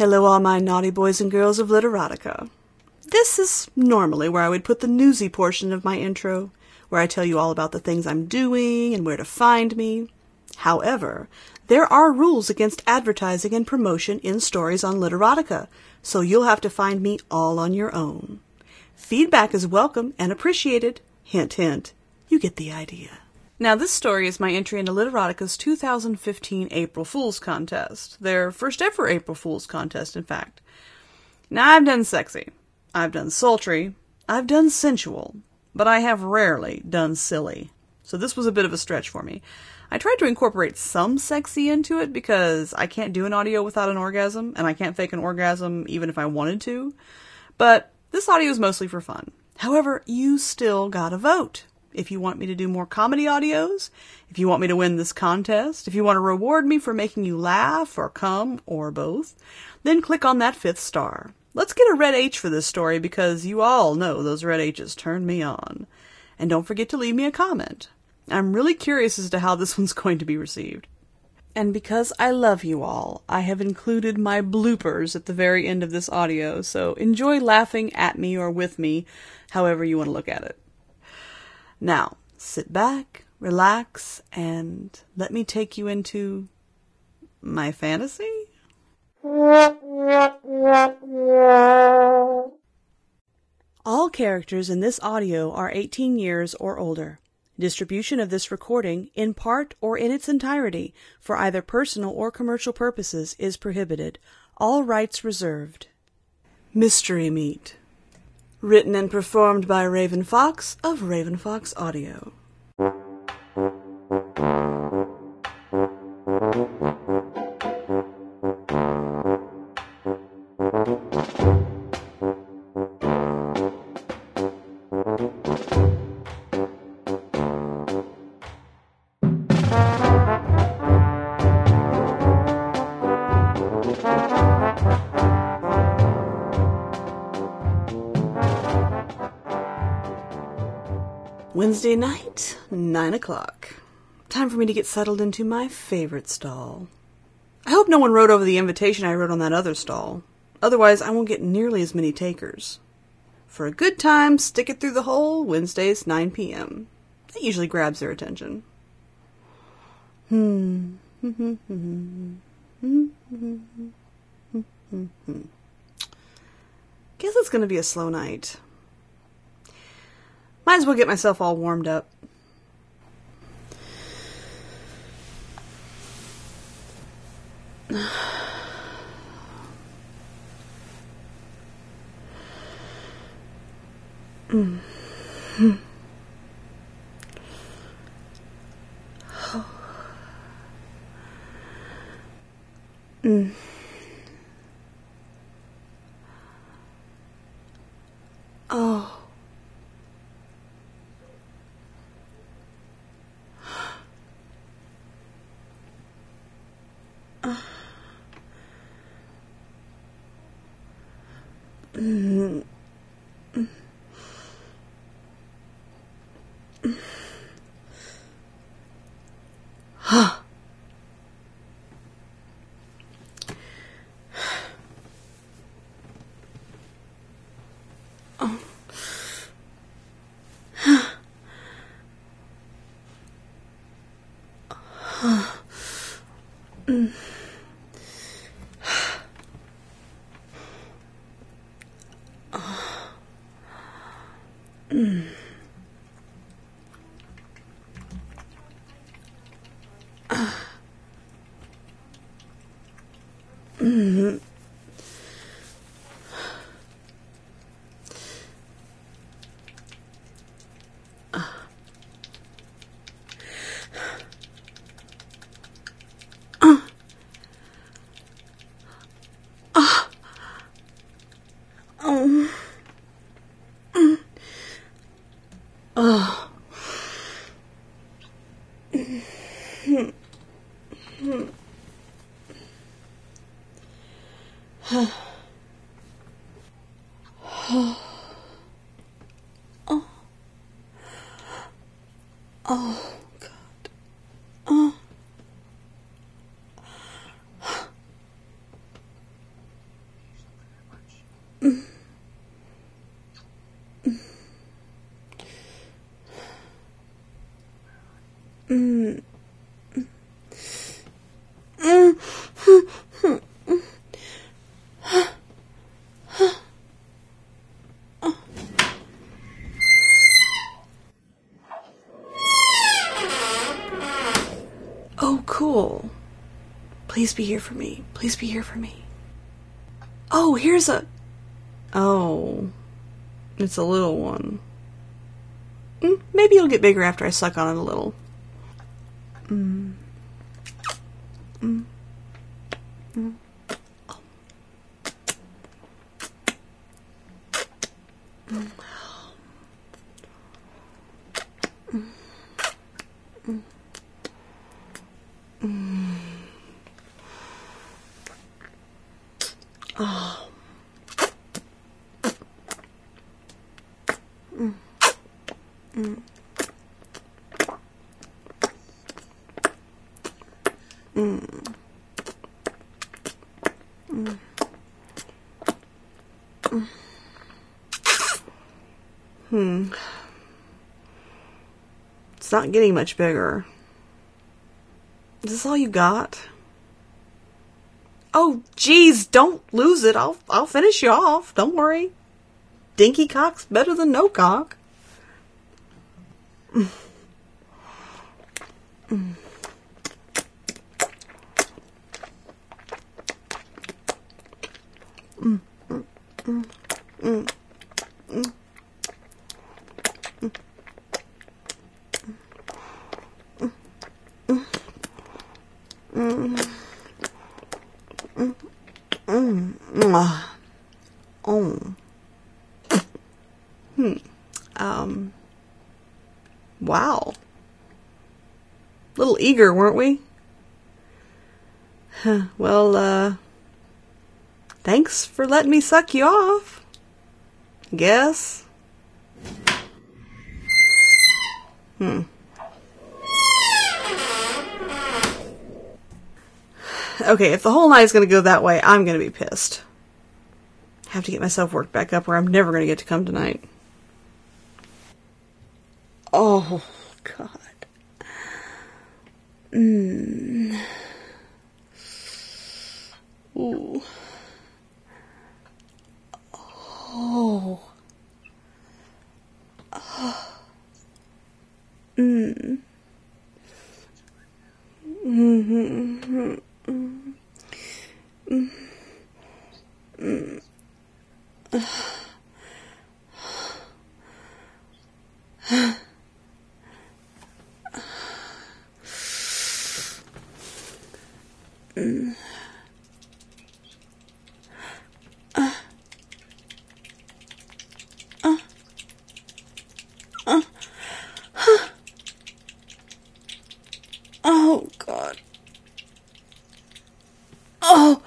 Hello all my naughty boys and girls of Literotica. This is normally where I would put the newsy portion of my intro, where I tell you all about the things I'm doing and where to find me. However, there are rules against advertising and promotion in stories on Literotica, so you'll have to find me all on your own. Feedback is welcome and appreciated. Hint, hint. You get the idea. Now, this story is my entry into Literatica's 2015 April Fool's Contest. Their first ever April Fool's Contest, in fact. Now, I've done sexy. I've done sultry. I've done sensual. But I have rarely done silly. So this was a bit of a stretch for me. I tried to incorporate some sexy into it because I can't do an audio without an orgasm, and I can't fake an orgasm even if I wanted to. But this audio is mostly for fun. However, you still gotta vote. If you want me to do more comedy audios, if you want me to win this contest, if you want to reward me for making you laugh or come, or both, then click on that 5th star. Let's get a red H for this story because you all know those red H's turn me on. And don't forget to leave me a comment. I'm really curious as to how this one's going to be received. And because I love you all, I have included my bloopers at the very end of this audio, so enjoy laughing at me or with me, however you want to look at it. Now, sit back, relax, and let me take you into my fantasy? All characters in this audio are 18 years or older. Distribution of this recording, in part or in its entirety, for either personal or commercial purposes, is prohibited. All rights reserved. Mystery Meat. Written and performed by Raven Fox of Raven Fox Audio. Wednesday night, 9 o'clock. Time for me to get settled into my favorite stall. I hope no one wrote over the invitation I wrote on that other stall. Otherwise, I won't get nearly as many takers. For a good time, stick it through the hole, Wednesdays, 9 p.m. That usually grabs their attention. Guess it's gonna be a slow night. Might as well get myself all warmed up. Oh. Oh, God. Please be here for me. Please be here for me. Oh, here's a... Oh. It's a little one. Maybe it'll get bigger after I suck on it a little. It's not getting much bigger. Is this all you got? Oh, geez, don't lose it. I'll finish you off. Don't worry. Dinky cock's better than no cock. Wow. Little eager, weren't we? Well, thanks for letting me suck you off. Guess. Okay, if the whole night is going to go that way, I'm going to be pissed. Have to get myself worked back up or I'm never going to get to come tonight. Oh, God. Ooh. Oh. Oh, God. Oh.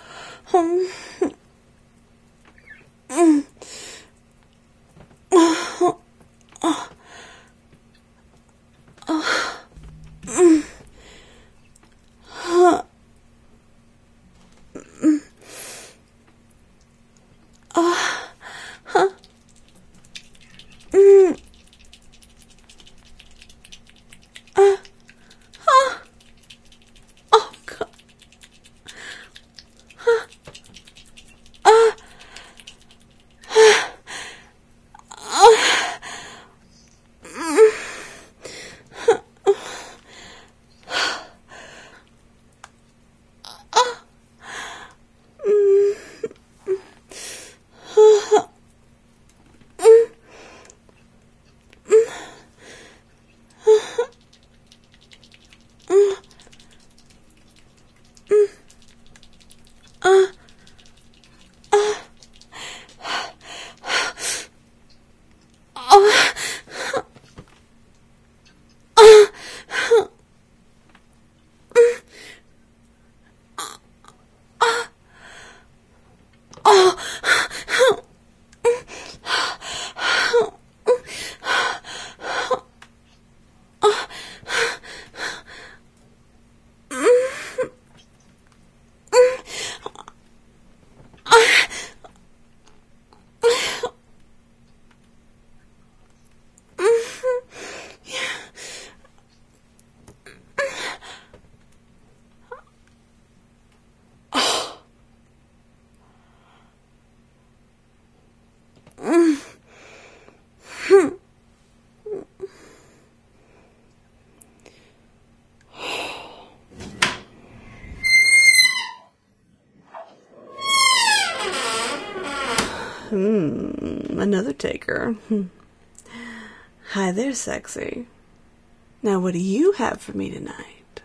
Another taker. Hi there, sexy. Now what do you have for me tonight?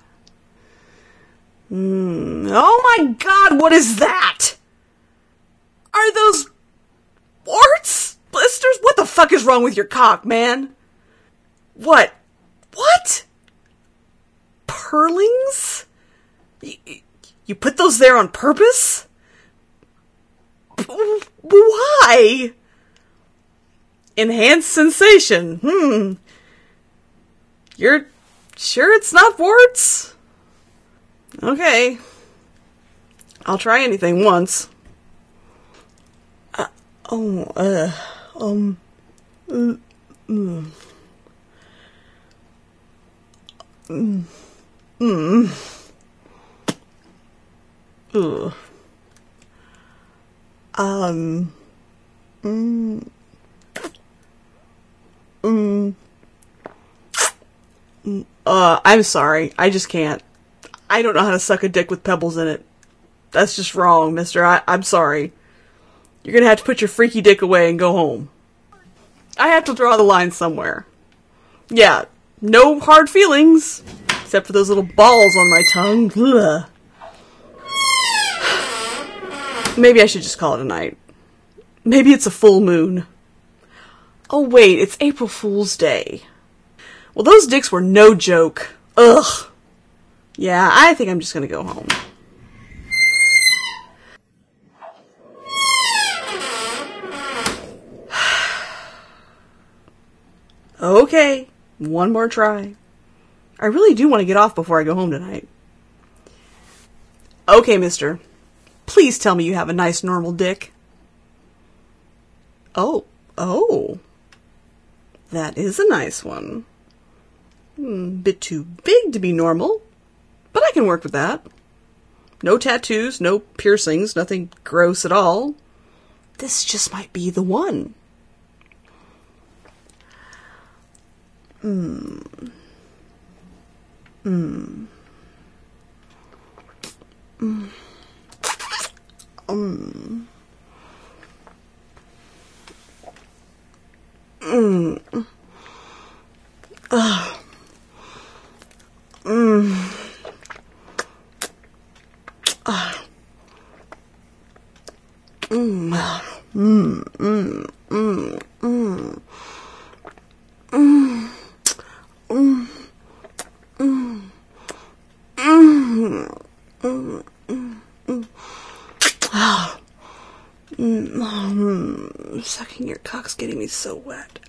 Oh my God, what is that? Are those warts? Blisters? What the fuck is wrong with your cock, man? What? What? Purlings? You put those there on purpose? Why? Enhanced sensation. You're sure it's not warts? Okay. I'll try anything once. I'm sorry. I just can't. I don't know how to suck a dick with pebbles in it. That's just wrong, mister. I'm sorry. You're gonna have to put your freaky dick away and go home. I have to draw the line somewhere. Yeah, no hard feelings. Except for those little balls on my tongue. Ugh. Maybe I should just call it a night. Maybe it's a full moon. Oh wait, it's April Fool's Day. Well, those dicks were no joke. Ugh. Yeah, I think I'm just gonna go home. Okay, one more try. I really do want to get off before I go home tonight. Okay, mister. Please tell me you have a nice normal dick. Oh. That is a nice one. Bit too big to be normal, but I can work with that. No tattoos, no piercings, nothing gross at all. This just might be the one. Sucking your cock's getting me so wet.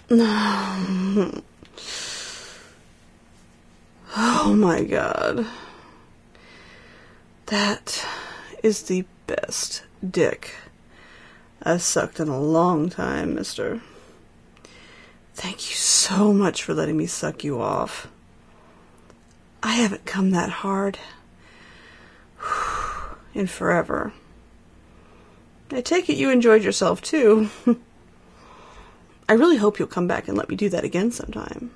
Oh my god. That is the best dick I've sucked in a long time, mister. Thank you so much for letting me suck you off. I haven't come that hard in forever. I take it you enjoyed yourself too. I really hope you'll come back and let me do that again sometime.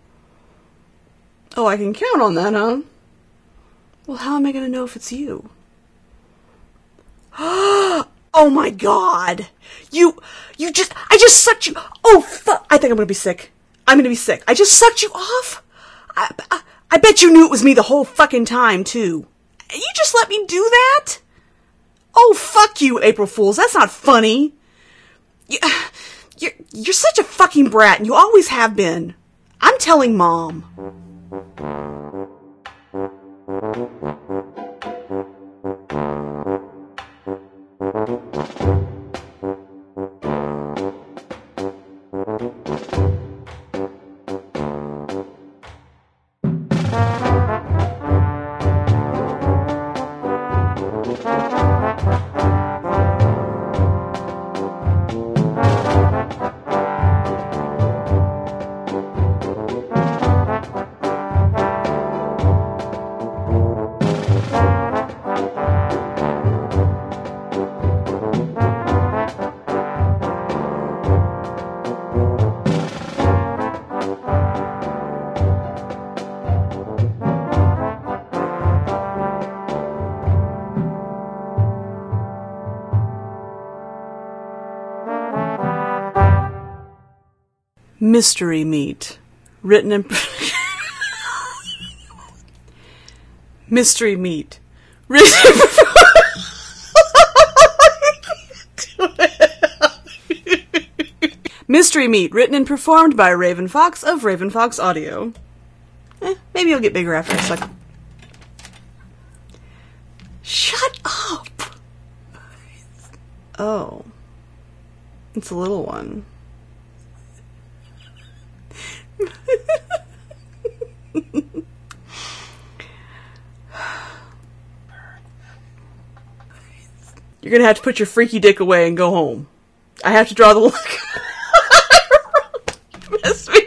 Oh, I can count on that, huh? Well, how am I going to know if it's you? Oh my god! I just sucked you. Oh, fuck. I think I'm going to be sick. I'm going to be sick. I just sucked you off? I bet you knew it was me the whole fucking time, too. You just let me do that? Oh, fuck you, April Fools. That's not funny. You're such a fucking brat, and you always have been. I'm telling Mom. Mystery Meat, written and Mystery Meat, written Mystery Meat, written and performed by Raven Fox of Raven Fox Audio. Maybe I'll get bigger after a second. Shut up! Oh, it's a little one. You're gonna have to put your freaky dick away and go home. I have to draw the line.